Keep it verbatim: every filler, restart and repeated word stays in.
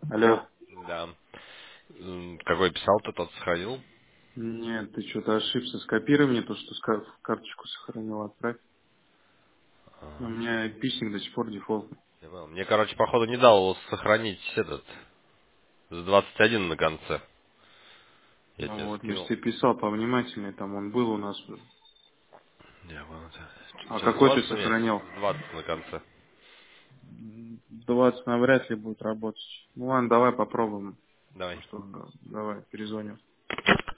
Алло. Да. М, Какой писал-то, тот сохранил? Нет, ты что-то ошибся. Скопируй мне то, что ска- в карточку сохранил, отправь. У Ага. меня писинг до сих пор дефолтный. Я понял. Мне, короче, походу не дал сохранить этот с двадцать один на конце. Я Ну тебе вот, мы же скинул. тебе писал повнимательнее, там он был у нас. Я понял. А Что, с какой ты двадцать у меня? сохранил? С двадцать на конце. М, двадцать навряд ли будет работать. Ну ладно, давай попробуем. Давай. Что, давай, перезвоню.